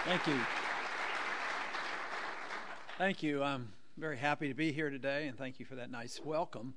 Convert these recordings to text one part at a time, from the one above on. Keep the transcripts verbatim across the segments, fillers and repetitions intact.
Thank you. Thank you. I'm very happy to be here today, and thank you for that nice welcome.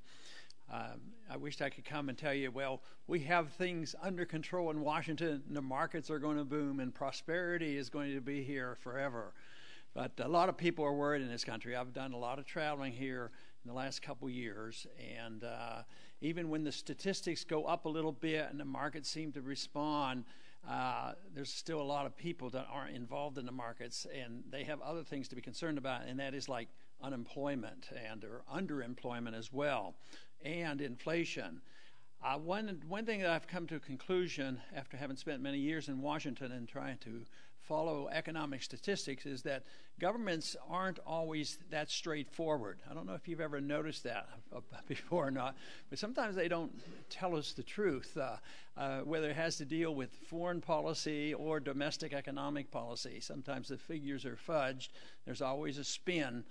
Um, I wished I could come and tell you, well, we have things under control in Washington, and the markets are going to boom, and prosperity is going to be here forever. But a lot of people are worried in this country. I've done a lot of traveling here in the last couple years, and uh, even when the statistics go up a little bit and the markets seem to respond, uh, there's still a lot of people that aren't involved in the markets, and they have other things to be concerned about, and that is like unemployment and or underemployment as well, and inflation. Uh, one one thing that I've come to a conclusion after having spent many years in Washington and trying to follow economic statistics is that governments aren't always that straightforward. I don't know if you've ever noticed that before or not, but sometimes they don't tell us the truth, uh, uh, whether it has to deal with foreign policy or domestic economic policy. Sometimes the figures are fudged. There's always a spin.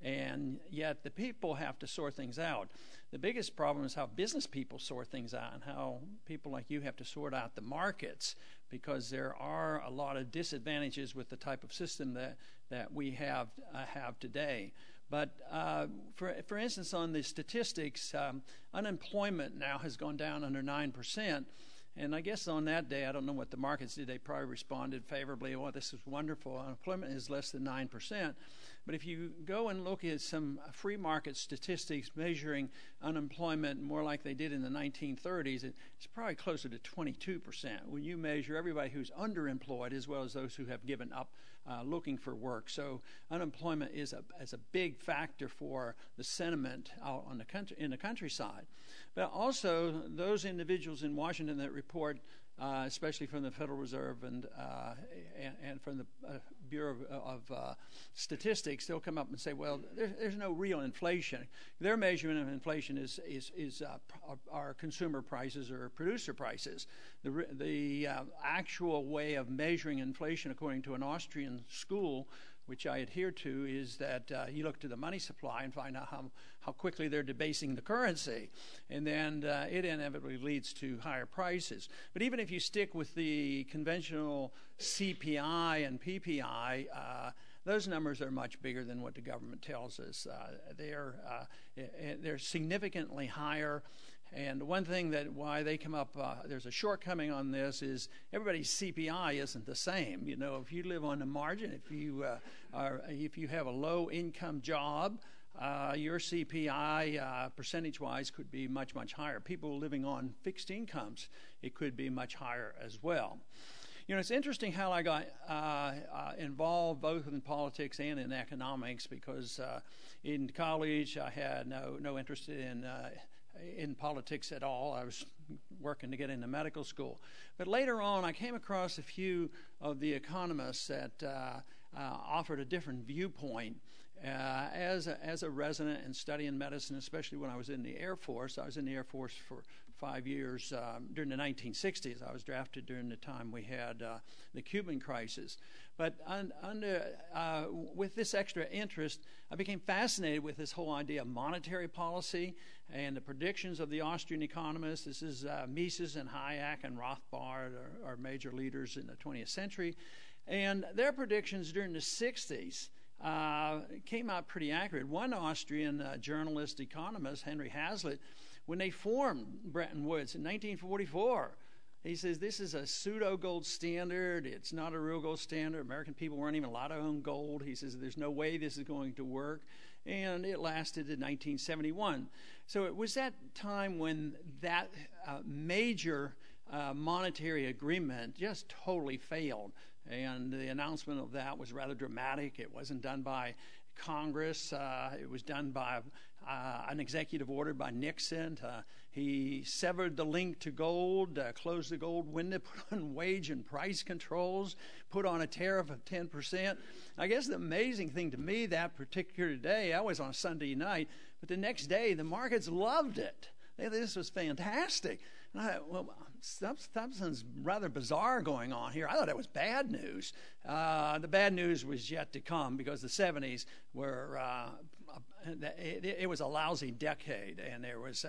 And yet the people have to sort things out. The biggest problem is how business people sort things out and how people like you have to sort out the markets, because there are a lot of disadvantages with the type of system that, that we have uh, have today. But uh, for, for instance, on the statistics, um, unemployment now has gone down under nine percent. And I guess on that day, I don't know what the markets did. They probably responded favorably. Well, this is wonderful. Unemployment is less than nine percent. But if you go and look at some free market statistics measuring unemployment more like they did in the nineteen thirties, it's probably closer to twenty-two percent when you measure everybody who's underemployed as well as those who have given up uh, looking for work. So unemployment is a, is a big factor for the sentiment out on the country, in the countryside. But also those individuals in Washington that report, uh, especially from the Federal Reserve and uh, and, and from the uh, Bureau of, of uh, Statistics, they'll come up and say, well, there's, there's no real inflation. Their measurement of inflation is is, is uh, our consumer prices or producer prices. The, the uh, actual way of measuring inflation, according to an Austrian school, which I adhere to, is that uh, you look to the money supply and find out how, how quickly they're debasing the currency. And then uh, it inevitably leads to higher prices. But even if you stick with the conventional C P I and P P I, uh, those numbers are much bigger than what the government tells us. Uh, they're, uh, they're significantly higher. And one thing that why they come up, uh, there's a shortcoming on this, is everybody's C P I isn't the same. You know, if you live on the margin, if you uh, are, if you have a low-income job, uh, your C P I uh, percentage-wise could be much, much higher. People living on fixed incomes, it could be much higher as well. You know, it's interesting how I got uh, uh, involved both in politics and in economics, because uh, in college I had no no interest in uh, in politics at all. I was working to get into medical school. But later on, I came across a few of the economists that uh, uh, offered a different viewpoint. Uh, as, a, as a resident and studying medicine, especially when I was in the Air Force. I was in the Air Force for five years um, during the nineteen sixties. I was drafted during the time we had uh, the Cuban crisis. But un, under, uh, with this extra interest, I became fascinated with this whole idea of monetary policy and the predictions of the Austrian economists. This is uh, Mises and Hayek and Rothbard are, are major leaders in the twentieth century. And their predictions during the sixties Uh, came out pretty accurate. One Austrian uh, journalist, economist, Henry Hazlitt, when they formed Bretton Woods in nineteen forty-four, he says this is a pseudo gold standard. It's not a real gold standard. American people weren't even allowed to own gold. He says there's no way this is going to work. And it lasted to nineteen seventy-one. So it was that time when that uh, major uh, monetary agreement just totally failed. And the announcement of that was rather dramatic. It wasn't done by Congress. Uh, it was done by uh, an executive order by Nixon. Uh, he severed the link to gold, uh, closed the gold window, put on wage and price controls, put on a tariff of ten percent. I guess the amazing thing to me that particular day, I was on a Sunday night, but the next day the markets loved it. This was fantastic. And I thought, well, something's rather bizarre going on here. I thought it was bad news. Uh, the bad news was yet to come, because the seventies were, uh, it, it was a lousy decade, and there was, uh,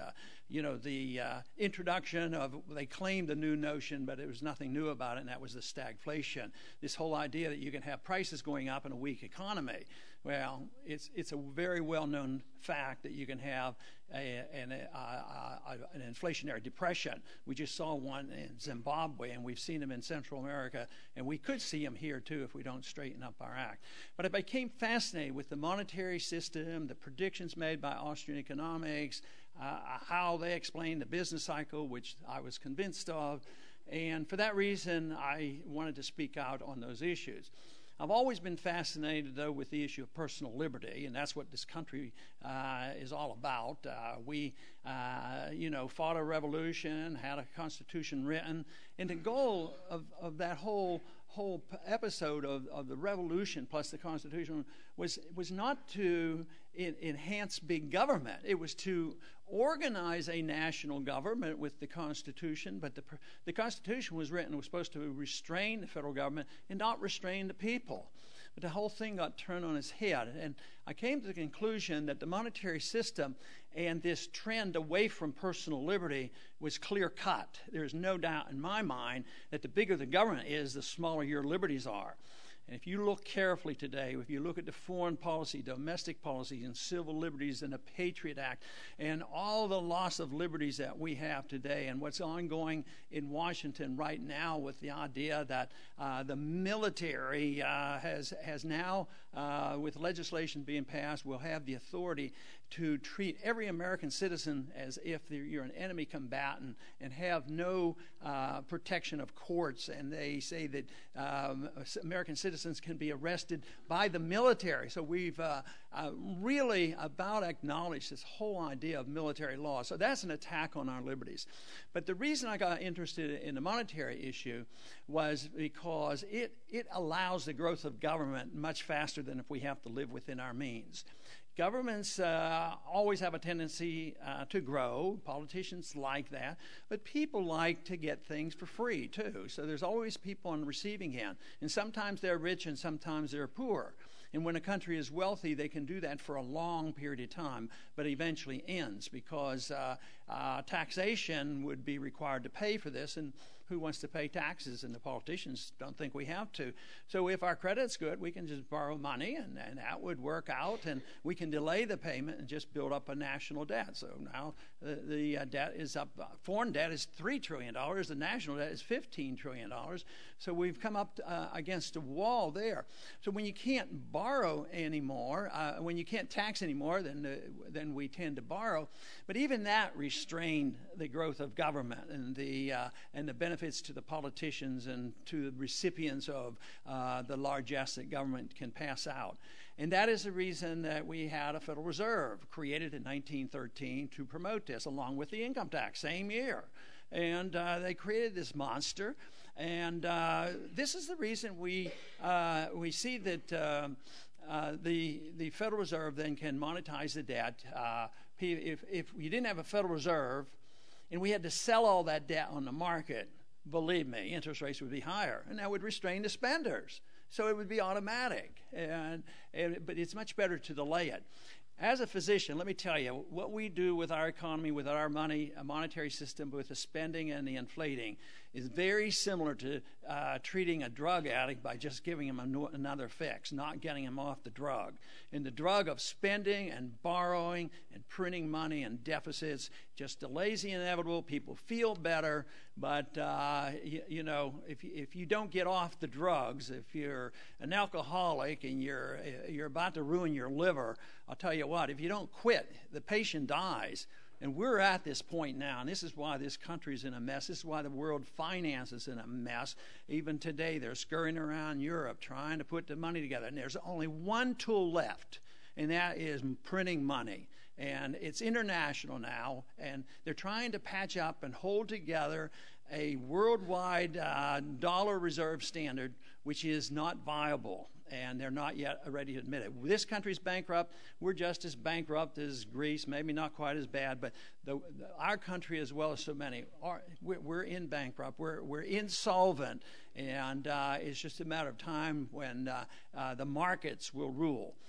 you know, the uh, introduction of, they claimed a new notion, but it was nothing new about it, and that was the stagflation. This whole idea that you can have prices going up in a weak economy. Well, it's it's a very well-known fact that you can have a, an, a, a, an inflationary depression. We just saw one in Zimbabwe, and we've seen them in Central America, and we could see them here too if we don't straighten up our act. But I became fascinated with the monetary system, the predictions made by Austrian economics, uh, how they explained the business cycle, which I was convinced of, and for that reason, I wanted to speak out on those issues. I've always been fascinated, though, with the issue of personal liberty, and that's what this country uh, is all about. Uh, we, uh, you know, fought a revolution, had a constitution written, and the goal of, of that whole whole episode of, of the revolution plus the Constitution was was not to in, enhance big government. It was to organize a national government with the Constitution, but the the Constitution was written was supposed to restrain the federal government and not restrain the people. But the whole thing got turned on its head, and I came to the conclusion that the monetary system and this trend away from personal liberty was clear-cut. There's no doubt in my mind that the bigger the government is, the smaller your liberties are. And if you look carefully today, if you look at the foreign policy, domestic policy, and civil liberties, and the Patriot Act, and all the loss of liberties that we have today, and what's ongoing in Washington right now with the idea that uh, the military uh, has has now, uh, with legislation being passed, will have the authority to treat every American citizen as if you're an enemy combatant and have no uh, protection of courts. And they say that um, American citizens can be arrested by the military. So we've uh, uh, really about acknowledged this whole idea of military law. So that's an attack on our liberties. But the reason I got interested in the monetary issue was because it, it allows the growth of government much faster than if we have to live within our means. Governments uh, always have a tendency uh, to grow. Politicians like that. But people like to get things for free, too. So there's always people on the receiving end. And sometimes they're rich and sometimes they're poor. And when a country is wealthy, they can do that for a long period of time, but eventually ends because uh, uh, taxation would be required to pay for this, and who wants to pay taxes? And the politicians don't think we have to. So if our credit's good, we can just borrow money, and, and that would work out, and we can delay the payment and just build up a national debt. So now the, the uh, debt is up. Uh, foreign debt is three trillion dollars. The national debt is fifteen trillion dollars. So we've come up uh, against a wall there. So when you can't borrow anymore, uh, when you can't tax anymore, then, uh, then we tend to borrow. But even that restrained the growth of government and the, uh, and the benefits to the politicians and to the recipients of uh, the largesse that government can pass out. And that is the reason that we had a Federal Reserve created in nineteen thirteen to promote this, along with the income tax, same year. And uh, they created this monster. And uh, this is the reason we uh, we see that uh, uh, the the Federal Reserve then can monetize the debt. Uh, if if we didn't have a Federal Reserve, and we had to sell all that debt on the market, believe me, interest rates would be higher, and that would restrain the spenders. So it would be automatic. And, and but it's much better to delay it. As a physician, let me tell you, what we do with our economy, with our money, a monetary system, with the spending and the inflating, is very similar to uh, treating a drug addict by just giving him a no, another fix, not getting him off the drug. And the drug of spending and borrowing and printing money and deficits just delays the inevitable. People feel better, but uh, you, you know, if you, if you don't get off the drugs, if you're an alcoholic and you're you're about to ruin your liver, I'll tell you what, if you don't quit, the patient dies. And we're at this point now, and this is why this country's in a mess. This is why the world finance is in a mess. Even today, they're scurrying around Europe trying to put the money together. And there's only one tool left, and that is printing money. And it's international now, and they're trying to patch up and hold together a worldwide uh, dollar reserve standard, which is not viable. And they're not yet ready to admit it. This country's bankrupt. We're just as bankrupt as Greece, maybe not quite as bad, but the, the, our country, as well as so many, are, we're, we're in bankrupt. We're, we're insolvent, and uh, it's just a matter of time when uh, uh, the markets will rule.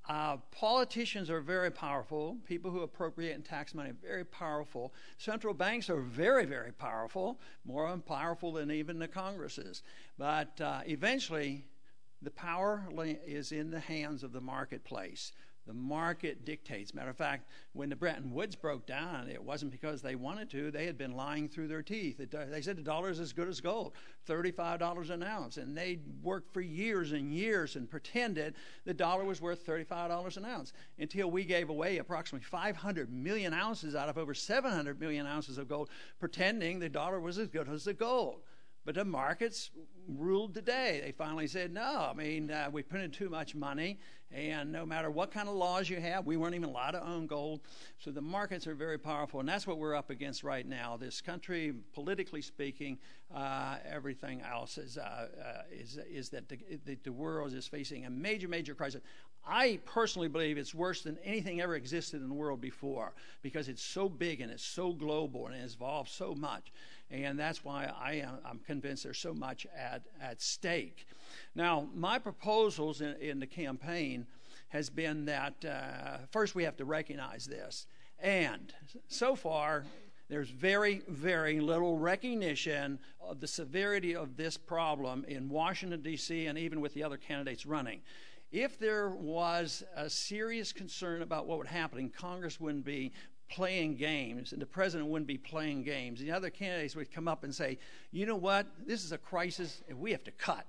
Uh, politicians are very powerful. People who appropriate and tax money are very powerful. Central banks are very, very powerful, more powerful than even the Congresses. But uh, eventually, the power is in the hands of the marketplace. The market dictates. Matter of fact, when the Bretton Woods broke down, it wasn't because they wanted to. They had been lying through their teeth. It, they said the dollar is as good as gold, thirty-five dollars an ounce. And they worked for years and years and pretended the dollar was worth thirty-five dollars an ounce until we gave away approximately five hundred million ounces out of over seven hundred million ounces of gold, pretending the dollar was as good as the gold. But the markets ruled the day. They finally said, no, I mean, uh, we printed too much money, and no matter what kind of laws you have, we weren't even allowed to own gold. So the markets are very powerful, and that's what we're up against right now. This country, politically speaking, uh, everything else is, uh, uh, is, is that the, the, the world is facing a major, major crisis. I personally believe it's worse than anything ever existed in the world before because it's so big and it's so global and it's evolved so much. And that's why I am I'm convinced there's so much at, at stake. Now, my proposals in, in the campaign has been that uh, first we have to recognize this. And so far, there's very, very little recognition of the severity of this problem in Washington, D C, and even with the other candidates running. If there was a serious concern about what would happen, Congress wouldn't be playing games, and the president wouldn't be playing games. The other candidates would come up and say, you know what, this is a crisis, and we have to cut.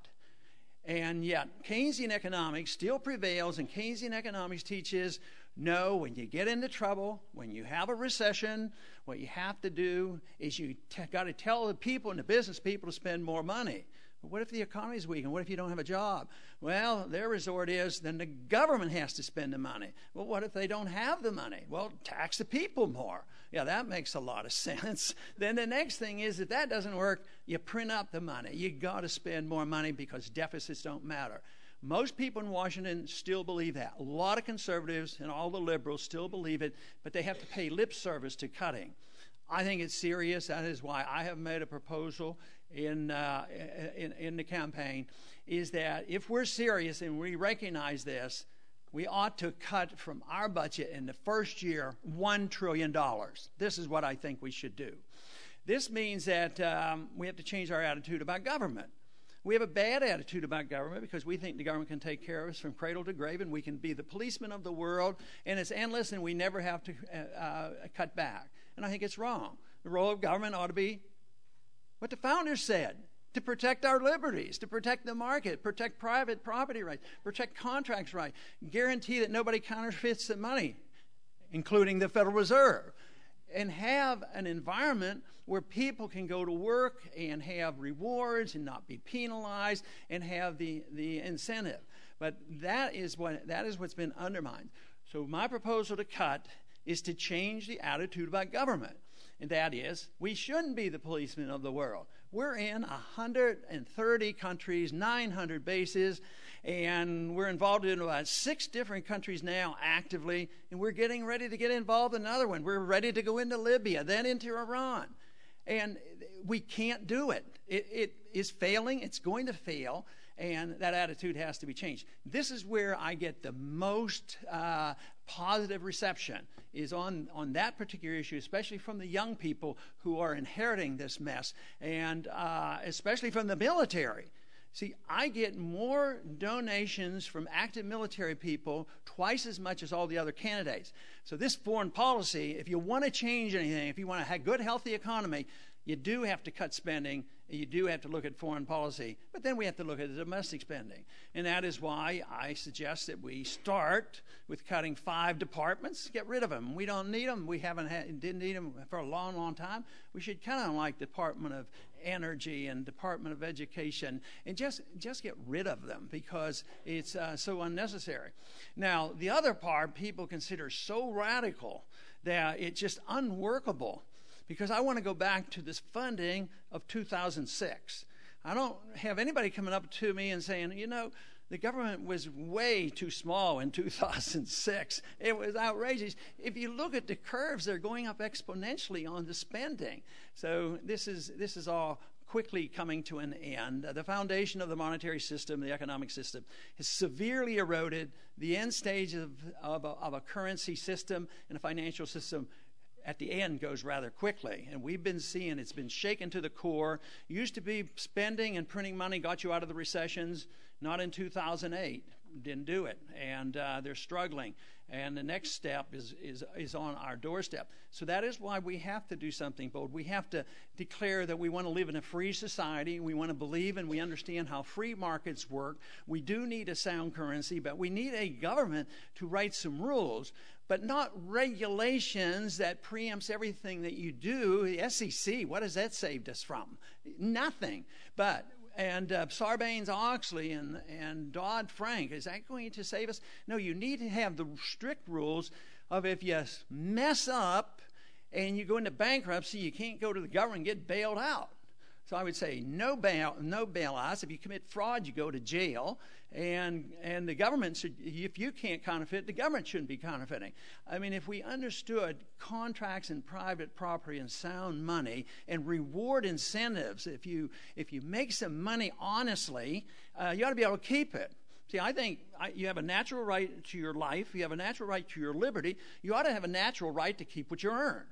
And yet, Keynesian economics still prevails, and Keynesian economics teaches, no, when you get into trouble, when you have a recession, what you have to do is you t- got to tell the people and the business people to spend more money. But what if the economy is weak, and what if you don't have a job? Well, their resort is then the government has to spend the money. Well, what if they don't have the money? Well, tax the people more. Yeah, that makes a lot of sense. Then the next thing is if that doesn't work, you print up the money. You got to spend more money because deficits don't matter. Most people in Washington still believe that. A lot of conservatives and all the liberals still believe it, but they have to pay lip service to cutting. I think it's serious. That is why I have made a proposal in, uh, in, in the campaign, is that if we're serious and we recognize this, we ought to cut from our budget in the first year one trillion dollars. This is what I think we should do. This means that um, we have to change our attitude about government. We have a bad attitude about government because we think the government can take care of us from cradle to grave and we can be the policeman of the world and it's endless and we never have to uh, uh, cut back. And I think it's wrong. The role of government ought to be what the founders said, to protect our liberties, to protect the market, protect private property rights, protect contracts rights, guarantee that nobody counterfeits the money, including the Federal Reserve, and have an environment where people can go to work and have rewards and not be penalized and have the, the incentive. But that is what that is what's been undermined. So my proposal to cut is to change the attitude about government. And that is, we shouldn't be the policemen of the world. We're in one hundred thirty countries, nine hundred bases, and we're involved in about six different countries now actively, and we're getting ready to get involved in another one. We're ready to go into Libya, then into Iran. And we can't do it. It, it is failing. It's going to fail. And that attitude has to be changed. This is where I get the most uh, positive reception, is on, on that particular issue, especially from the young people who are inheriting this mess, and uh, especially from the military. See, I get more donations from active military people, twice as much as all the other candidates. So this foreign policy, if you want to change anything, if you want to have a good, healthy economy, you do have to cut spending. You do have to look at foreign policy. But then we have to look at the domestic spending. And that is why I suggest that we start with cutting five departments. Get rid of them. We don't need them. We haven't had, didn't need them for a long, long time. We should kind of like Department of Energy and Department of Education and just, just get rid of them because it's uh, so unnecessary. Now, the other part people consider so radical that it's just unworkable. Because I want to go back to this funding of two thousand six. I don't have anybody coming up to me and saying, you know, the government was way too small in two thousand six. It was outrageous. If you look at the curves, they're going up exponentially on the spending. So this is this is all quickly coming to an end. The foundation of the monetary system, the economic system, is severely eroded. The end stage of, of, a, of a currency system and a financial system at the end goes rather quickly. And we've been seeing it's been shaken to the core. Used to be spending and printing money got you out of the recessions. Not in two thousand eight. Didn't do it. And uh, they're struggling. And the next step is, is, is on our doorstep. So that is why we have to do something bold. We have to declare that we want to live in a free society. We want to believe and we understand how free markets work. We do need a sound currency, but we need a government to write some rules, but not regulations that preempts everything that you do. The S E C, what has that saved us from? Nothing. But And uh, Sarbanes-Oxley and, and Dodd-Frank, is that going to save us? No, you need to have the strict rules of if you mess up and you go into bankruptcy, you can't go to the government and get bailed out. So I would say no bail, no bailouts. If you commit fraud, you go to jail. And and the government should, if you can't counterfeit, the government shouldn't be counterfeiting. I mean, if we understood contracts and private property and sound money and reward incentives, if you if you make some money honestly, uh, you ought to be able to keep it. See, I think I, you have a natural right to your life. You have a natural right to your liberty. You ought to have a natural right to keep what you earn.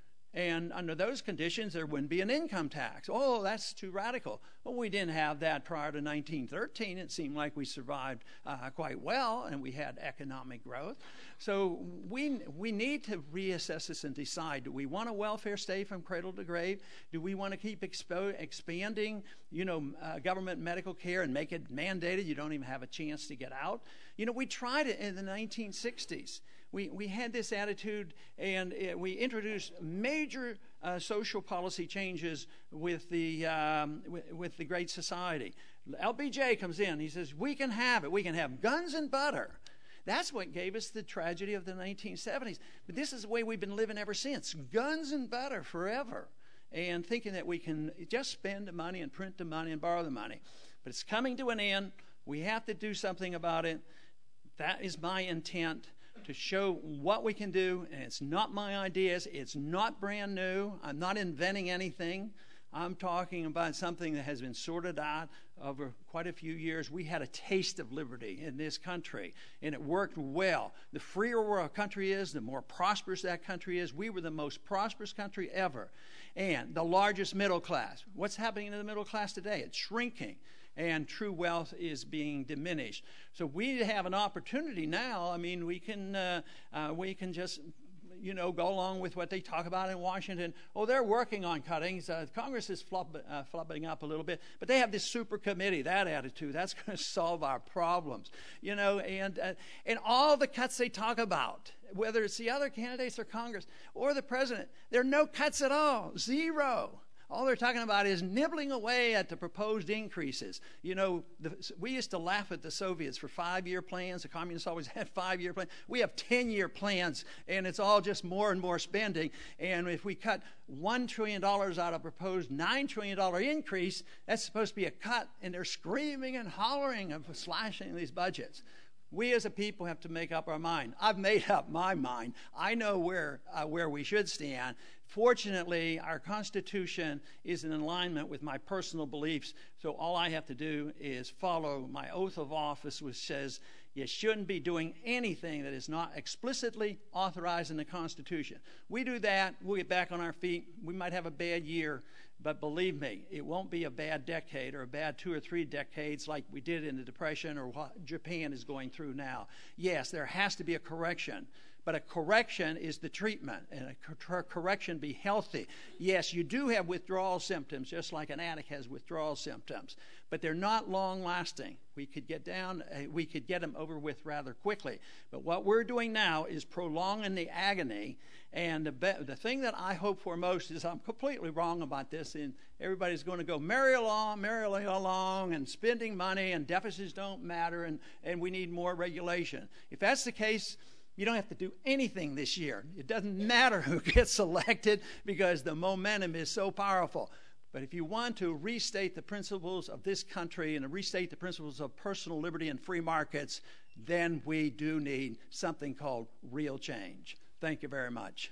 And under those conditions, there wouldn't be an income tax. Oh, that's too radical. Well, we didn't have that prior to nineteen thirteen. It seemed like we survived uh, quite well, and we had economic growth. So we we need to reassess this and decide, do we want a welfare state from cradle to grave? Do we want to keep expo- expanding, you know, uh, government medical care and make it mandated? You don't even have a chance to get out. You know, we tried it in the nineteen sixties. We, we had this attitude, and it, we introduced major uh, social policy changes with the, um, with, with the Great Society. L B J comes in. He says, we can have it. We can have guns and butter. That's what gave us the tragedy of the nineteen seventies. But this is the way we've been living ever since. Guns and butter forever. And thinking that we can just spend the money and print the money and borrow the money. But it's coming to an end. We have to do something about it. That is my intent, to show what we can do. And it's not my ideas. It's not brand new. I'm not inventing anything. I'm talking about something that has been sorted out over quite a few years. We had a taste of liberty in this country, and it worked well. The freer a country is, the more prosperous that country is. We were the most prosperous country ever, and the largest middle class. What's happening to the middle class today? It's shrinking, and true wealth is being diminished. So we have an opportunity now. I mean, we can uh, uh, we can just, you know, go along with what they talk about in Washington. Oh, they're working on cuttings. Uh, Congress is flub, uh, flubbing up a little bit, but they have this super committee. That attitude, that's going to solve our problems, you know. And uh, and all the cuts they talk about, whether it's the other candidates or Congress or the president, there are no cuts at all. Zero. All they're talking about is nibbling away at the proposed increases. You know, the, we used to laugh at the Soviets for five-year plans. The communists always had five-year plans. We have ten-year plans, and it's all just more and more spending. And if we cut one trillion dollars out of a proposed nine trillion dollars increase, that's supposed to be a cut, and they're screaming and hollering of slashing these budgets. We as a people have to make up our mind. I've made up my mind. I know where uh, where we should stand. Fortunately, our Constitution is in alignment with my personal beliefs, so all I have to do is follow my oath of office, which says you shouldn't be doing anything that is not explicitly authorized in the Constitution. We do that, we'll get back on our feet. We might have a bad year, but believe me, it won't be a bad decade or a bad two or three decades like we did in the Depression or what Japan is going through now. Yes, there has to be a correction, but a correction is the treatment, and a cor- correction be healthy. Yes, you do have withdrawal symptoms, just like an addict has withdrawal symptoms, but they're not long-lasting. We could get down, uh, we could get them over with rather quickly. But what we're doing now is prolonging the agony. And the, be- the thing that I hope for most is I'm completely wrong about this, and everybody's going to go merry along, merrily along, and spending money, and deficits don't matter, and, and we need more regulation. If that's the case, you don't have to do anything this year. It doesn't matter who gets elected because the momentum is so powerful. But if you want to restate the principles of this country and to restate the principles of personal liberty and free markets, then we do need something called real change. Thank you very much.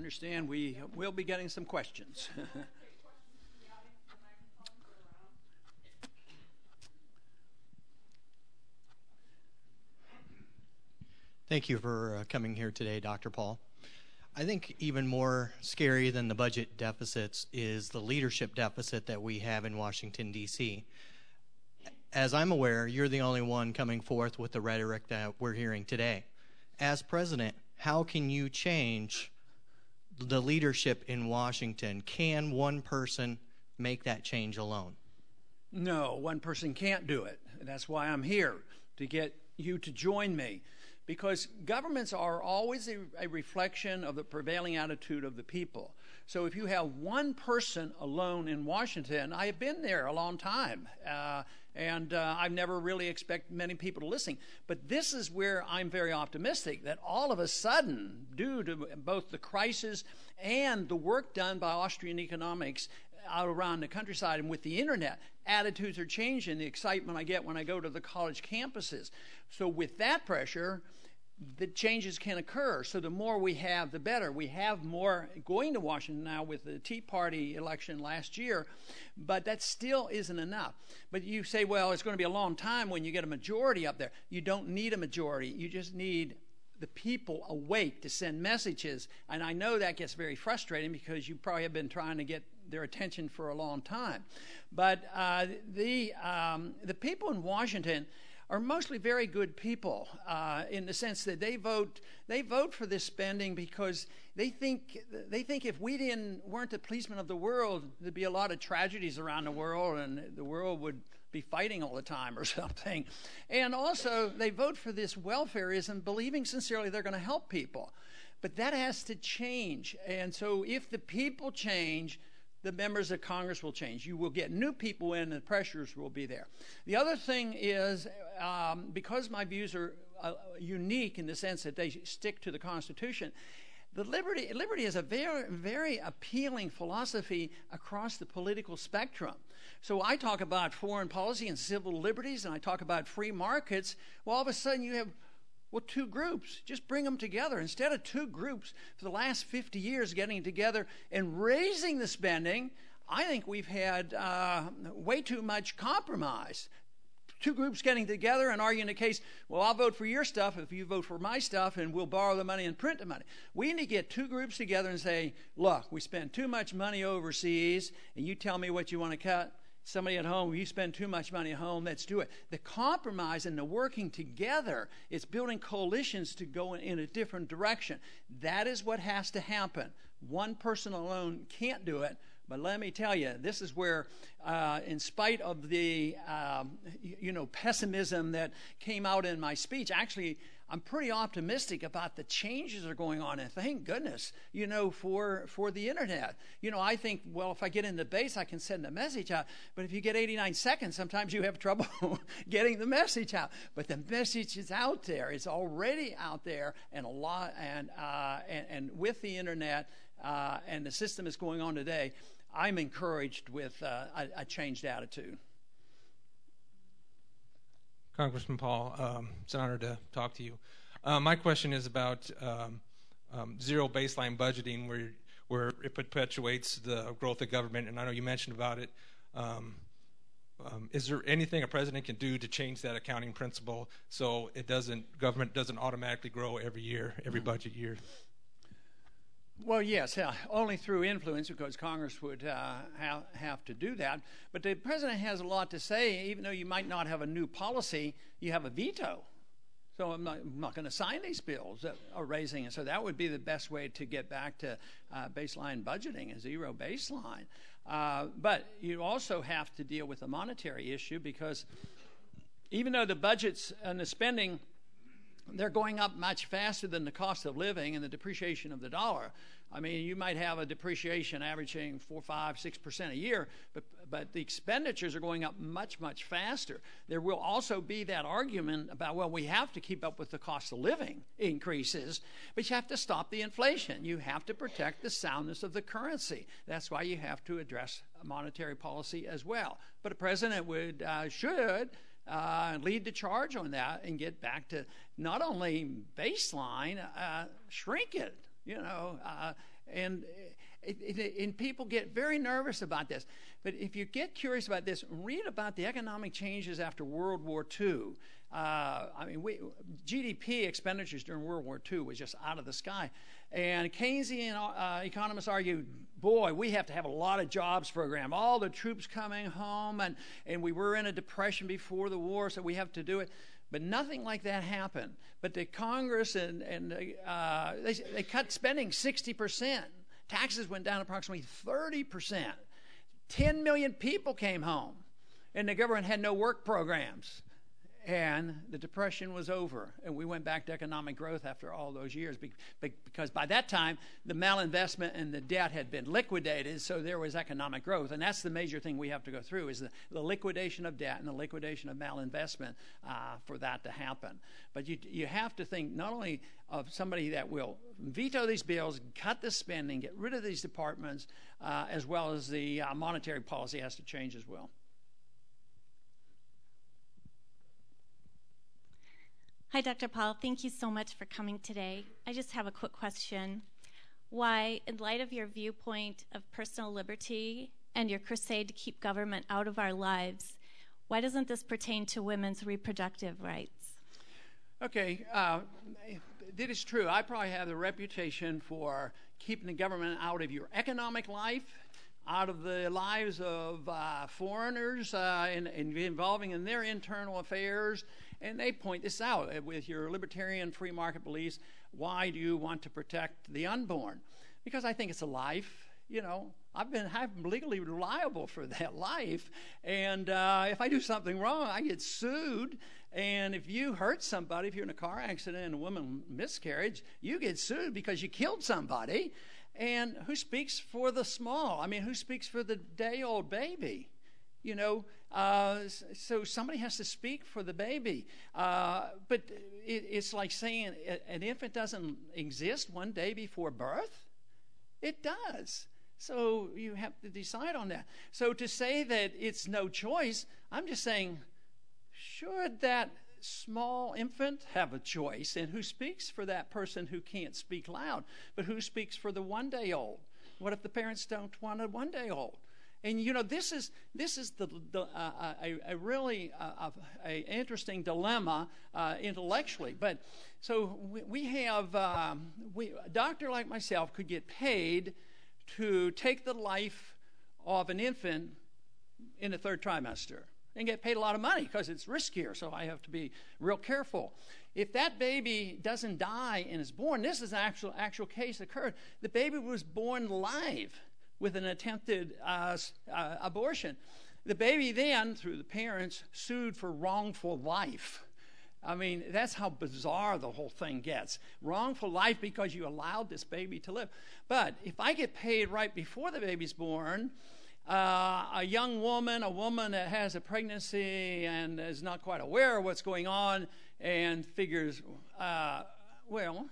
understand we will be getting some questions. Thank you for uh, coming here today, Doctor Paul. I think even more scary than the budget deficits is the leadership deficit that we have in Washington, D C As I'm aware, you're the only one coming forth with the rhetoric that we're hearing today. As president, how can you change the leadership in Washington? Can one person make that change alone? No, one person can't do it. That's why I'm here, to get you to join me. Because governments are always a, a reflection of the prevailing attitude of the people. So if you have one person alone in Washington, I have been there a long time, uh, and uh, I've never really expected many people to listen. But this is where I'm very optimistic, that all of a sudden, due to both the crisis and the work done by Austrian economics out around the countryside and with the internet, attitudes are changing, the excitement I get when I go to the college campuses. So with that pressure, the changes can occur. So the more we have, the better. We have more going to Washington now with the Tea Party election last year, but that still isn't enough. But you say, well, it's going to be a long time when you get a majority up there. You don't need a majority. You just need the people awake to send messages. And I know that gets very frustrating because you probably have been trying to get their attention for a long time. But uh, the um, the people in Washington are mostly very good people uh, in the sense that they vote they vote for this spending because they think they think if we didn't weren't the policemen of the world, there'd be a lot of tragedies around the world and the world would be fighting all the time or something. And also they vote for this welfareism, believing sincerely they're going to help people. But that has to change. And so if the people change, the members of Congress will change. You will get new people in, and the pressures will be there. The other thing is, um, because my views are uh, unique in the sense that they stick to the Constitution, the liberty, liberty is a very, very appealing philosophy across the political spectrum. So I talk about foreign policy and civil liberties, and I talk about free markets. Well, all of a sudden you have Well, two groups. Just bring them together. Instead of two groups for the last fifty years getting together and raising the spending, I think we've had uh, way too much compromise. Two groups getting together and arguing the case, well, I'll vote for your stuff if you vote for my stuff, and we'll borrow the money and print the money. We need to get two groups together and say, look, we spend too much money overseas, and you tell me what you want to cut. Somebody at home, you spend too much money at home, let's do it. The compromise and the working together, it's building coalitions to go in a different direction. That is what has to happen. One person alone can't do it. But let me tell you, this is where, uh, in spite of the, um, you know, pessimism that came out in my speech, actually, I'm pretty optimistic about the changes that are going on. And thank goodness, you know, for, for the internet. You know, I think, well, if I get in the base, I can send a message out. But if you get eighty-nine seconds, sometimes you have trouble getting the message out. But the message is out there. It's already out there. And a lot, and, uh, and, and with the internet uh, and the system that's going on today, I'm encouraged with uh, a, a changed attitude. Congressman Paul, um, it's an honor to talk to you. Uh, my question is about um, um, zero baseline budgeting, where where it perpetuates the growth of government, and I know you mentioned about it. Um, um, is there anything a president can do to change that accounting principle so it doesn't government doesn't automatically grow every year, every budget year? Well, yes, uh, only through influence, because Congress would uh, ha- have to do that. But the president has a lot to say. Even though you might not have a new policy, you have a veto. So I'm not, I'm not going to sign these bills that are raising it. So that would be the best way to get back to uh, baseline budgeting, a zero baseline. Uh, but you also have to deal with the monetary issue, because even though the budgets and the spending, they're going up much faster than the cost of living and the depreciation of the dollar. I mean, you might have a depreciation averaging four, five, six percent a year, but but the expenditures are going up much, much faster. There will also be that argument about, well, we have to keep up with the cost of living increases, but you have to stop the inflation. You have to protect the soundness of the currency. That's why you have to address monetary policy as well. But a president would uh, should. Uh, lead the charge on that and get back to not only baseline, uh, shrink it, you know, uh, And, it, it, and people get very nervous about this. But if you get curious about this, read about the economic changes after World War Two. Uh, I mean, we, G D P expenditures during World War Two was just out of the sky. And Keynesian uh, economists argue, boy, we have to have a lot of jobs program, all the troops coming home, and, and we were in a depression before the war, so we have to do it. But nothing like that happened. But the Congress, and, and uh, they, they cut spending sixty percent. Taxes went down approximately thirty percent. ten million people came home, and the government had no work programs. And the Depression was over, and we went back to economic growth after all those years, because by that time, the malinvestment and the debt had been liquidated, so there was economic growth. And that's the major thing we have to go through, is the, the liquidation of debt and the liquidation of malinvestment uh, for that to happen. But you, you have to think not only of somebody that will veto these bills, cut the spending, get rid of these departments, uh, as well as the uh, monetary policy has to change as well. Hi, Doctor Paul. Thank you so much for coming today. I just have a quick question. Why, in light of your viewpoint of personal liberty and your crusade to keep government out of our lives, why doesn't this pertain to women's reproductive rights? Okay, uh, it is true. I probably have the reputation for keeping the government out of your economic life, out of the lives of uh, foreigners, uh, and, and involving in their internal affairs. And they point this out with your libertarian free market beliefs. Why do you want to protect the unborn? Because I think it's a life. You know, I've been I'm legally liable for that life. And uh, if I do something wrong, I get sued. And if you hurt somebody, if you're in a car accident and a woman miscarriage, you get sued because you killed somebody. And who speaks for the small? I mean, who speaks for the day-old baby? You know, uh, so somebody has to speak for the baby. Uh, but it, it's like saying an infant doesn't exist one day before birth. It does. So you have to decide on that. So to say that it's no choice, I'm just saying, should that small infant have a choice? And who speaks for that person who can't speak loud? But who speaks for the one-day-old? What if the parents don't want a one-day-old? And you know, this is this is the, the uh, a, a really uh, a interesting dilemma uh, intellectually. But so we, we have um, we a doctor like myself could get paid to take the life of an infant in the third trimester and get paid a lot of money because it's riskier. So I have to be real careful. If that baby doesn't die and is born, this is an actual actual case occurred. The baby was born live with an attempted uh, uh, abortion. The baby then, through the parents, sued for wrongful life. I mean, that's how bizarre the whole thing gets. Wrongful life because you allowed this baby to live. But if I get paid right before the baby's born, uh, a young woman, a woman that has a pregnancy and is not quite aware of what's going on and figures, uh, well,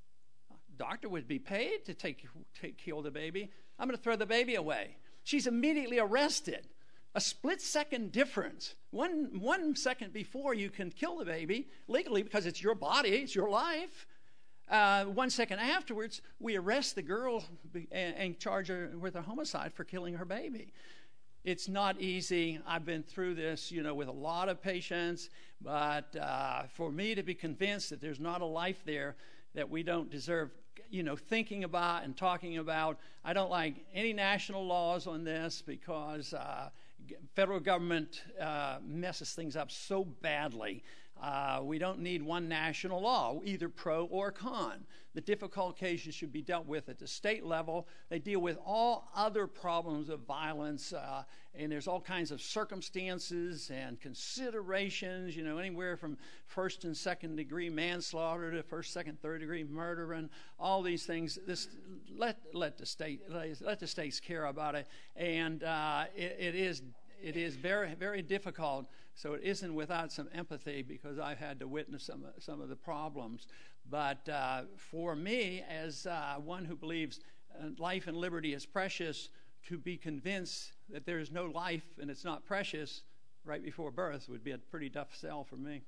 doctor would be paid to take, take kill the baby. I'm going to throw the baby away. She's immediately arrested. A split-second difference. One, one second before you can kill the baby legally because it's your body, it's your life. Uh, one second afterwards, we arrest the girl and, and charge her with a homicide for killing her baby. It's not easy. I've been through this, you know, with a lot of patients. But uh, for me to be convinced that there's not a life there that we don't deserve, you know, thinking about and talking about. I don't like any national laws on this because uh, federal government uh, messes things up so badly. Uh, we don't need one national law, either pro or con. The difficult cases should be dealt with at the state level. They deal with all other problems of violence, uh, and there's all kinds of circumstances and considerations, you know, anywhere from first and second degree manslaughter to first, second, third degree murder, and all these things. This let let the state let the states care about it, and uh, it, it is. It is very, very difficult, so it isn't without some empathy because I've had to witness some, some of the problems. But uh, for me, as uh, one who believes uh, life and liberty is precious, to be convinced that there is no life and it's not precious right before birth would be a pretty tough sell for me.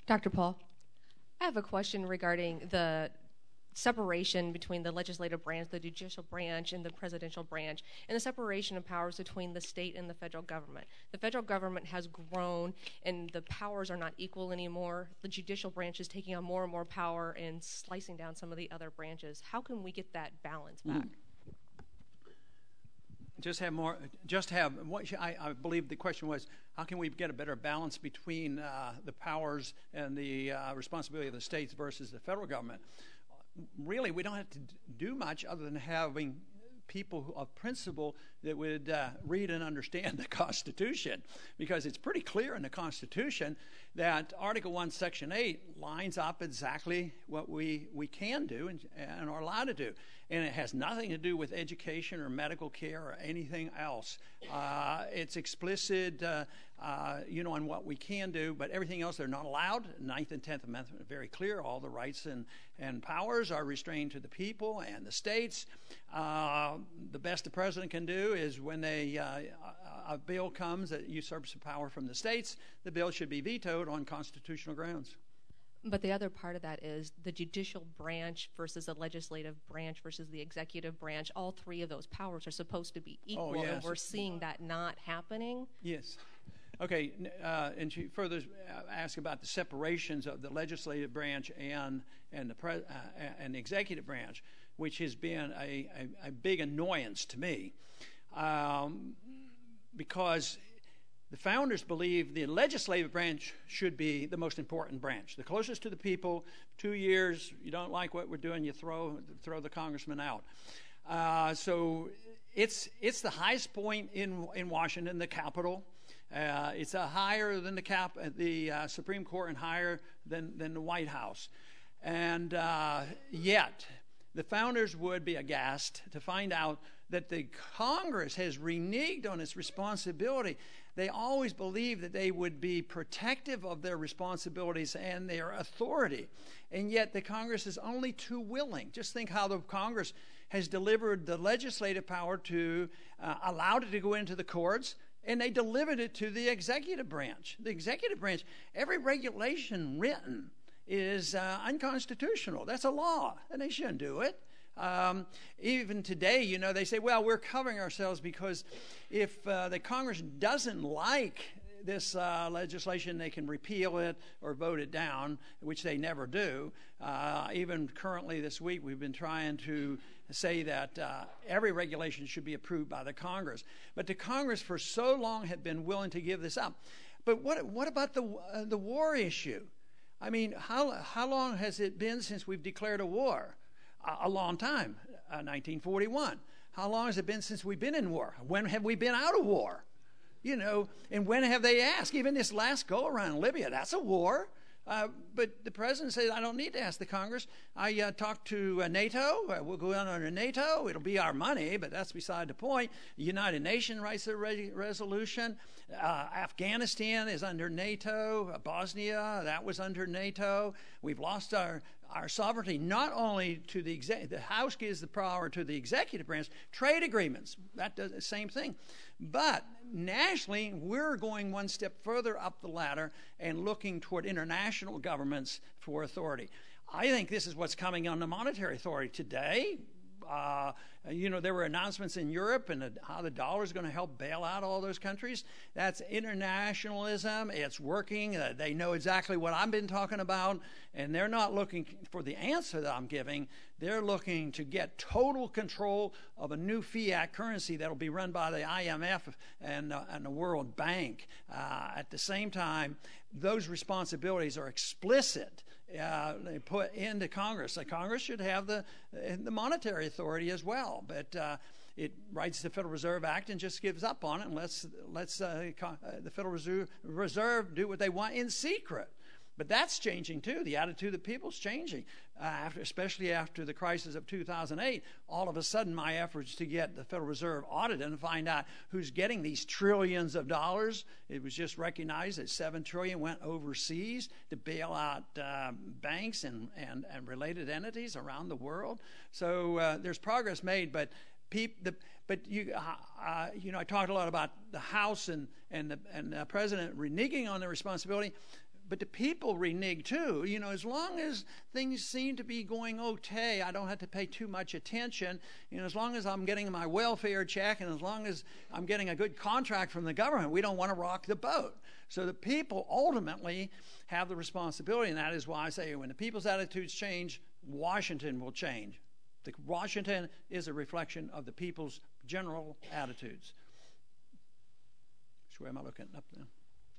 Doctor Paul, I have a question regarding the separation between the legislative branch, the judicial branch, and the presidential branch, and the separation of powers between the state and the federal government. The federal government has grown, and the powers are not equal anymore. The judicial branch is taking on more and more power and slicing down some of the other branches. How can we get that balance back? Mm. Just have more, just have, what I, I believe the question was, how can we get a better balance between uh, the powers and the uh, responsibility of the states versus the federal government? Really, we don't have to do much other than having people of principle that would uh, read and understand the Constitution, because it's pretty clear in the Constitution that Article one, Section eight lines up exactly what we, we can do and, and are allowed to do. And it has nothing to do with education or medical care or anything else. Uh, it's explicit, uh, uh, you know, on what we can do, but everything else they're not allowed. Ninth and Tenth Amendment are very clear. All the rights and, and powers are restrained to the people and the states. Uh, the best the president can do is when they, uh, a bill comes that usurps the power from the states, the bill should be vetoed on constitutional grounds. But the other part of that is the judicial branch versus the legislative branch versus the executive branch. All three of those powers are supposed to be equal, oh, yes. and we're seeing that not happening. Yes. Okay, uh, and she further asked about the separations of the legislative branch and and the pre- uh, and the executive branch, which has been a, a, a big annoyance to me, um, because the founders believe the legislative branch should be the most important branch, the closest to the people. Two years, you don't like what we're doing, you throw throw the congressman out. Uh, so it's it's the highest point in in Washington, the Capitol. Uh, it's a higher than the cap the uh, Supreme Court and higher than than the White House, and uh, yet the founders would be aghast to find out that the Congress has reneged on its responsibility. They always believed that they would be protective of their responsibilities and their authority, and yet the Congress is only too willing. Just think how the Congress has delivered the legislative power to, uh, allowed it to go into the courts, and they delivered it to the executive branch. The executive branch, every regulation written is uh, unconstitutional. That's a law, and they shouldn't do it. Um, even today, you know, they say, well, we're covering ourselves because if uh, the Congress doesn't like this uh, legislation, they can repeal it or vote it down, which they never do. Uh, even currently this week, we've been trying to say that uh, every regulation should be approved by the Congress. But the Congress for so long had been willing to give this up. But what what about the uh, the war issue? I mean, how how long has it been since we've declared a war? A long time, uh, nineteen forty-one. How long has it been since we've been in war? When have we been out of war? You know, and when have they asked? Even this last go-around in Libya, that's a war. Uh, but the president said, I don't need to ask the Congress. I uh, talked to uh, NATO. Uh, we'll go in under NATO. It'll be our money, but that's beside the point. The United Nations writes a re- resolution. Uh, Afghanistan is under NATO. Uh, Bosnia, that was under NATO. We've lost our our sovereignty not only to the exec- the House gives the power to the executive branch. Trade agreements, that does the same thing. But nationally, we're going one step further up the ladder and looking toward international governments for authority. I think this is what's coming on the monetary authority today. Uh, you know, there were announcements in Europe and the, how the dollar is going to help bail out all those countries. That's internationalism. It's working. Uh, they know exactly what I've been talking about, and they're not looking for the answer that I'm giving. They're looking to get total control of a new fiat currency that will be run by the I M F and, uh, and the World Bank. Uh, at the same time, those responsibilities are explicit. Uh, they put into Congress. The Congress should have the the monetary authority as well, but uh, it writes the Federal Reserve Act and just gives up on it and lets lets uh, the Federal Reserve, Reserve do what they want in secret. But that's changing too. The attitude of the people's changing, uh, after, especially after the crisis of two thousand eight. All of a sudden, my efforts to get the Federal Reserve audited and find out who's getting these trillions of dollars. It was just recognized that seven trillion went overseas to bail out uh, banks and, and, and related entities around the world. So uh, there's progress made, but peop, the, but you uh, uh, you know I talked a lot about the House and and the, and the President reneging on their responsibility. but the people renege too. You know, as long as things seem to be going okay, I don't have to pay too much attention. You know, as long as I'm getting my welfare check and as long as I'm getting a good contract from the government, we don't want to rock the boat. So the people ultimately have the responsibility, and that is why I say when the people's attitudes change, Washington will change. The, Washington is a reflection of the people's general attitudes. Where am I looking up now?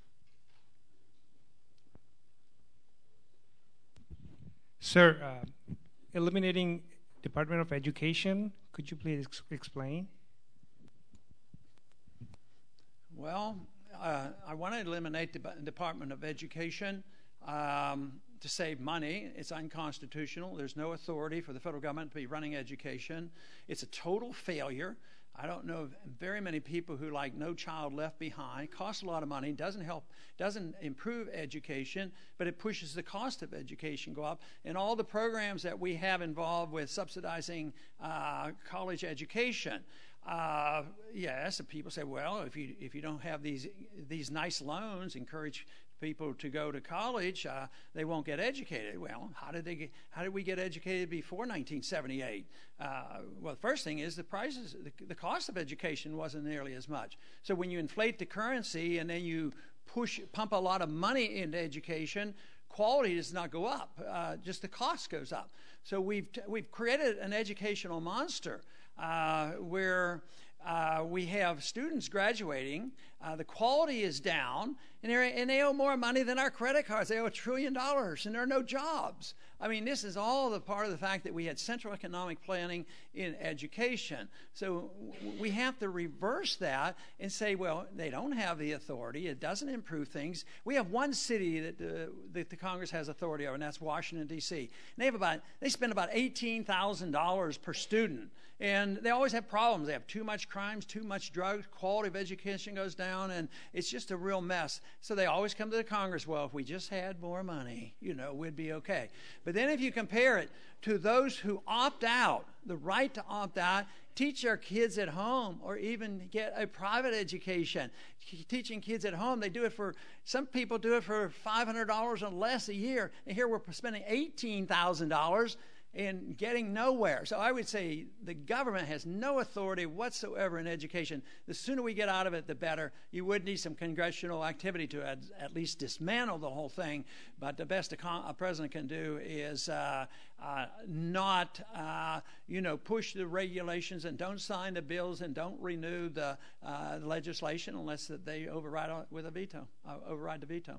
Sir, uh, eliminating Department of Education, could you please ex- explain? Well, uh, I want to eliminate the Department of Education um, to save money. It's unconstitutional. There's no authority for the federal government to be running education. It's a total failure. I don't know very many people who like No Child Left Behind. It costs a lot of money, doesn't help, doesn't improve education, but it pushes the cost of education go up. And all the programs that we have involved with subsidizing uh, college education, uh, yes, and people say, well, if you if you don't have these these nice loans, encourage people to go to college, uh, they won't get educated. Well, how did they get, how did we get educated before nineteen seventy-eight? Uh, well, the first thing is the prices, the, the cost of education wasn't nearly as much. So when you inflate the currency and then you push, pump a lot of money into education, quality does not go up. Uh, just the cost goes up. So we've t- we've created an educational monster uh, where. Uh, we have students graduating, uh, the quality is down, and, and they owe more money than our credit cards. They owe a trillion dollars, and there are no jobs. I mean, this is all the part of the fact that we had central economic planning in education. So w- we have to reverse that and say, well, they don't have the authority. It doesn't improve things. We have one city that, uh, that the Congress has authority over, and that's Washington, D C. And they have about they spend about eighteen thousand dollars per student. And they always have problems. They have too much crimes, too much drugs, quality of education goes down, and it's just a real mess. So they always come to the Congress, well, if we just had more money, you know, we'd be okay. But then if you compare it to those who opt out, the right to opt out, teach their kids at home or even get a private education. Teaching kids at home, they do it for, some people do it for five hundred dollars or less a year. And here we're spending eighteen thousand dollars and getting nowhere. So I would say the government has no authority whatsoever in education. The sooner we get out of it, the better. You would need some congressional activity to at, at least dismantle the whole thing. But the best a, con- a president can do is uh, uh, not, uh, you know, push the regulations and don't sign the bills and don't renew the uh, legislation unless that they override it with a veto, uh, override the veto.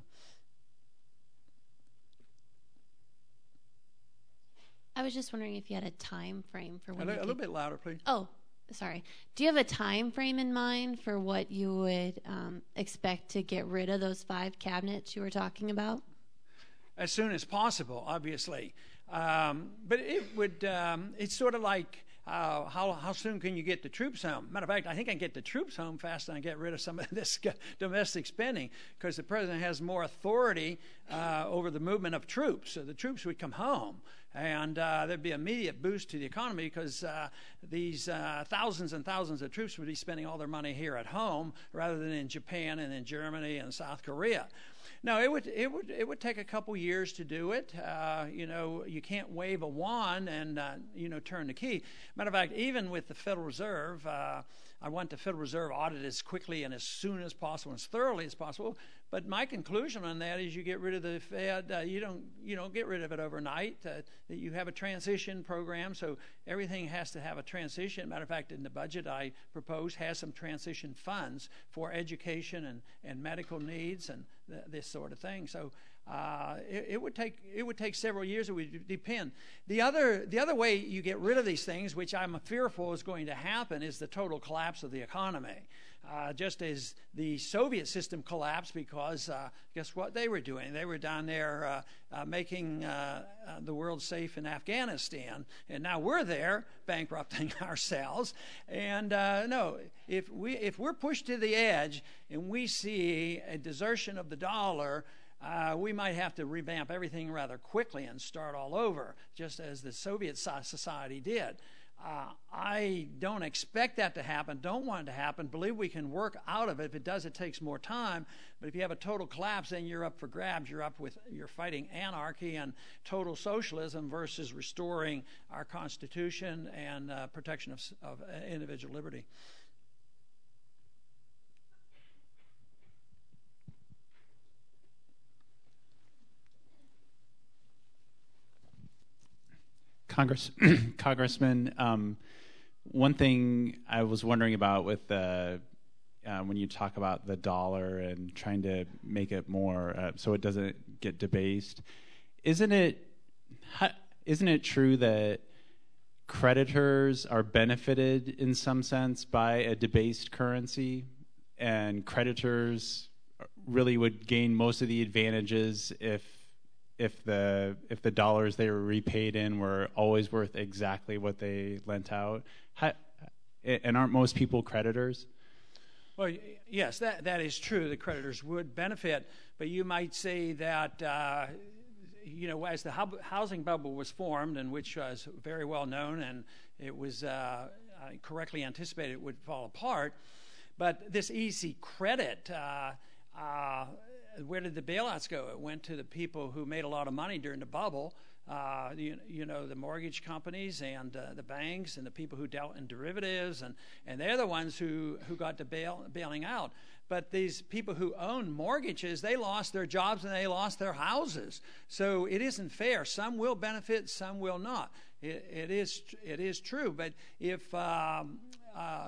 I was just wondering if you had a time frame for when A, li- you a could... little bit louder, please. Oh, sorry. Do you have a time frame in mind for what you would um, expect to get rid of those five cabinets you were talking about? As soon as possible, obviously. Um, but it would, um, it's sort of like uh, how how soon can you get the troops home? Matter of fact, I think I can get the troops home faster than I get rid of some of this domestic spending because the president has more authority uh, over the movement of troops. So the troops would come home. And uh, there'd be an immediate boost to the economy because uh, these uh, thousands and thousands of troops would be spending all their money here at home rather than in Japan and in Germany and South Korea. No, it would it would it would take a couple years to do it. Uh, you know, you can't wave a wand and uh, you know turn the key. Matter of fact, even with the Federal Reserve, uh, I want the Federal Reserve audited as quickly and as soon as possible, as thoroughly as possible. But my conclusion on that is, you get rid of the Fed. Uh, you don't you don't get rid of it overnight. Uh, you have a transition program, so everything has to have a transition. Matter of fact, in the budget I propose has some transition funds for education and, and medical needs and th- this sort of thing. So uh, it, it would take it would take several years. It would depend. The other the other way you get rid of these things, which I'm fearful is going to happen, is the total collapse of the economy. Uh, just as the Soviet system collapsed because uh, guess what they were doing? They were down there uh, uh, making uh, uh, the world safe in Afghanistan, and now we're there bankrupting ourselves. And uh, no, if we if we're pushed to the edge and we see a desertion of the dollar, uh, we might have to revamp everything rather quickly and start all over, just as the Soviet society did. Uh, I don't expect that to happen, don't want it to happen, believe we can work out of it. If it does, it takes more time. But if you have a total collapse, then you're up for grabs. You're up with, you're fighting anarchy and total socialism versus restoring our Constitution and uh, protection of, of individual liberty. Congress, Congressman, um, one thing I was wondering about with the, uh, when you talk about the dollar and trying to make it more uh, so it doesn't get debased, isn't it, isn't it true that creditors are benefited in some sense by a debased currency, and creditors really would gain most of the advantages if if the if the dollars they were repaid in were always worth exactly what they lent out? How, and aren't most people creditors? Well, yes, that, that is true. The creditors would benefit, but you might say that, uh, you know, as the housing bubble was formed, and which was very well known, and it was uh, correctly anticipated it would fall apart, but this easy credit, uh, uh, where did the bailouts go? It went to the people who made a lot of money during the bubble, uh, you, you know, the mortgage companies and uh, the banks and the people who dealt in derivatives, and, and they're the ones who, who got to bail, bailing out. But these people who own mortgages, they lost their jobs and they lost their houses. So it isn't fair. Some will benefit, some will not. It, it is it is true. But if um, uh,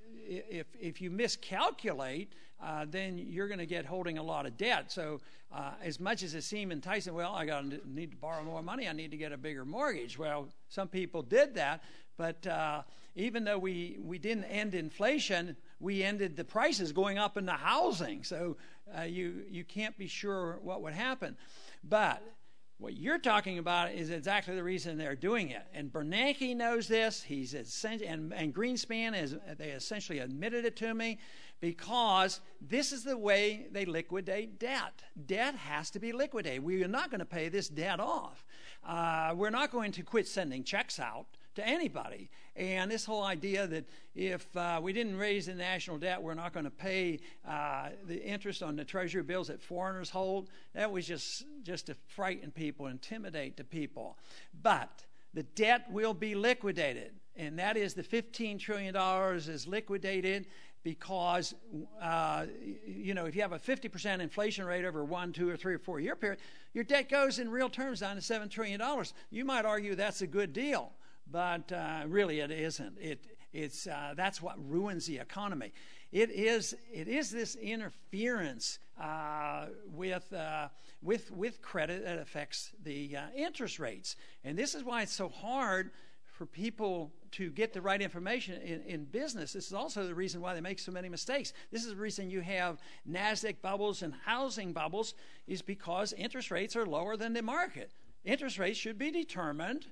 if if you miscalculate, Uh, then you're going to get holding a lot of debt. So uh, as much as it seemed enticing, well, I got to need to borrow more money, I need to get a bigger mortgage. Well, some people did that, but uh, even though we, we didn't end inflation, we ended the prices going up in the housing. So uh, you, you can't be sure what would happen. But what you're talking about is exactly the reason they're doing it. And Bernanke knows this. He's essentially, and, and Greenspan, is, they essentially admitted it to me, because this is the way they liquidate debt. Debt has to be liquidated. We are not going to pay this debt off. Uh, we're not going to quit sending checks out to anybody. And this whole idea that if uh, we didn't raise the national debt, we're not going to pay uh, the interest on the treasury bills that foreigners hold, that was just, just to frighten people, intimidate the people. But the debt will be liquidated, and that is the fifteen trillion dollars is liquidated because, uh, you know, if you have a fifty percent inflation rate over one, two, or three, or four year period, your debt goes in real terms down to seven trillion dollars. You might argue that's a good deal, but uh, really it isn't. It, it's, uh, that's what ruins the economy. It is, it is this interference uh, with, uh, with, with credit that affects the uh, interest rates. And this is why it's so hard for people to get the right information in, in business. This is also the reason why they make so many mistakes. This is the reason you have NASDAQ bubbles and housing bubbles, is because interest rates are lower than the market. Interest rates should be determined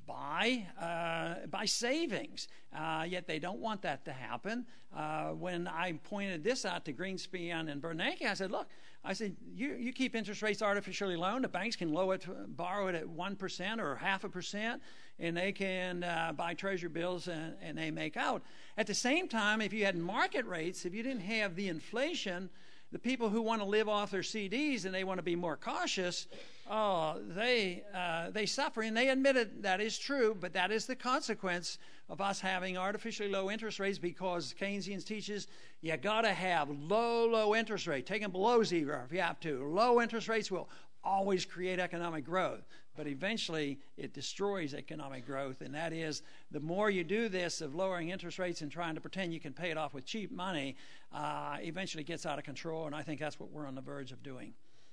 by uh, by savings, uh, yet they don't want that to happen. Uh, when I pointed this out to Greenspan and Bernanke, I said, look, I said, you, you keep interest rates artificially low, and the banks can lower it, borrow it at one percent or half a percent, and they can uh, buy treasury bills and, and they make out. At the same time, if you had market rates, if you didn't have the inflation, the people who want to live off their C Ds and they want to be more cautious, oh, they uh, they suffer. And they admitted that is true, but that is the consequence of us having artificially low interest rates, because Keynesians teaches you got to have low, low interest rate. Take them below zero if you have to. Low interest rates will always create economic growth, but eventually it destroys economic growth, and that is, the more you do this of lowering interest rates and trying to pretend you can pay it off with cheap money, uh, eventually it gets out of control, and I think that's what we're on the verge of doing.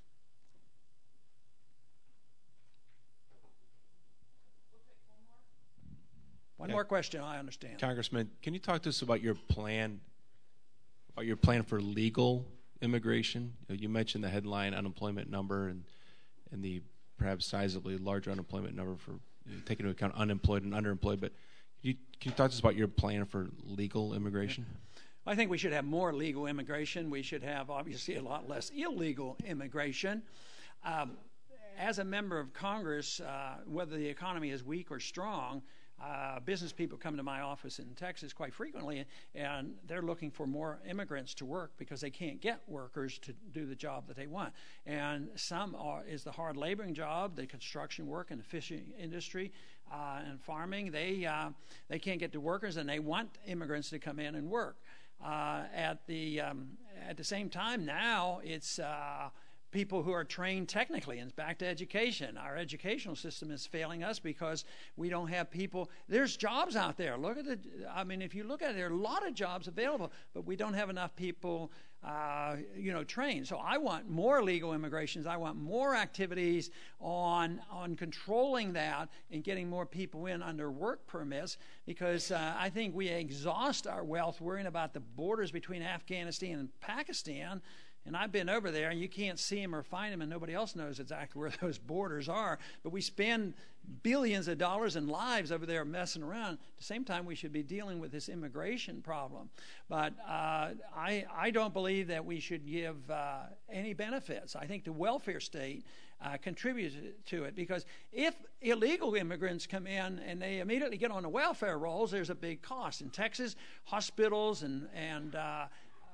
One yeah. more question, I understand. Congressman, can you talk to us about your plan, about your plan for legal immigration? You mentioned the headline unemployment number and and the perhaps sizably larger unemployment number for you know, taking into account unemployed and underemployed. But can you, can you talk to us about your plan for legal immigration? I think we should have more legal immigration. We should have, obviously, a lot less illegal immigration. Um, as a member of Congress, uh, whether the economy is weak or strong, Uh, business people come to my office in Texas quite frequently, and they're looking for more immigrants to work because they can't get workers to do the job that they want. And some are, is the hard laboring job, the construction work and the fishing industry uh, and farming. They uh, they can't get the workers, and they want immigrants to come in and work. Uh, at the um, at the same time, now it's uh, people who are trained technically, and it's back to education. Our educational system is failing us because we don't have people. There's jobs out there. Look at the. I mean, if you look at it, there are a lot of jobs available, but we don't have enough people, uh, you know, trained. So I want more legal immigrations. I want more activities on on controlling that and getting more people in under work permits, because uh, I think we exhaust our wealth worrying about the borders between Afghanistan and Pakistan. And I've been over there, and you can't see them or find them, and nobody else knows exactly where those borders are. But we spend billions of dollars and lives over there messing around. At the same time, we should be dealing with this immigration problem. But uh, I, I don't believe that we should give uh, any benefits. I think the welfare state uh, contributes to it, because if illegal immigrants come in and they immediately get on the welfare rolls, there's a big cost. In Texas, hospitals and, and uh,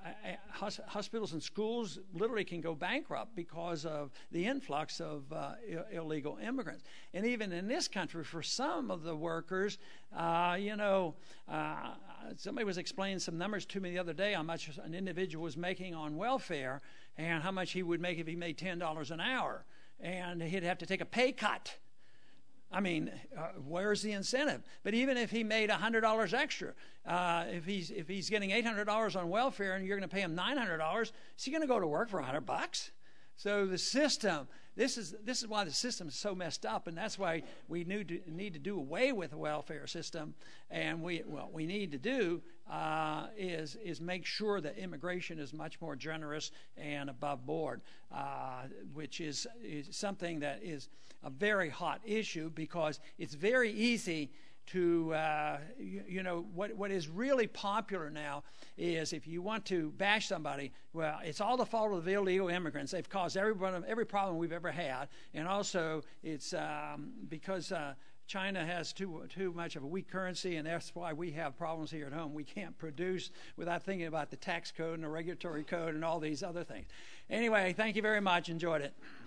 hospitals and schools literally can go bankrupt because of the influx of uh, illegal immigrants. And even in this country, for some of the workers, uh, you know, uh, somebody was explaining some numbers to me the other day how much an individual was making on welfare and how much he would make if he made ten dollars an hour. And he'd have to take a pay cut. I mean, uh, where's the incentive? But even if he made one hundred dollars extra, uh, if he's if he's getting eight hundred dollars on welfare and you're going to pay him nine hundred dollars, is he going to go to work for one hundred bucks? So the system, this is this is why the system is so messed up, and that's why we need to, need to do away with the welfare system. And we what we need to do uh, is is make sure that immigration is much more generous and above board, uh, which is, is something that is a very hot issue, because it's very easy to, uh, you, you know, what what is really popular now is if you want to bash somebody, well, it's all the fault of the illegal immigrants. They've caused every, every problem we've ever had. And also it's um, because uh, China has too too much of a weak currency, and that's why we have problems here at home. We can't produce without thinking about the tax code and the regulatory code and all these other things. Anyway, thank you very much. Enjoyed it.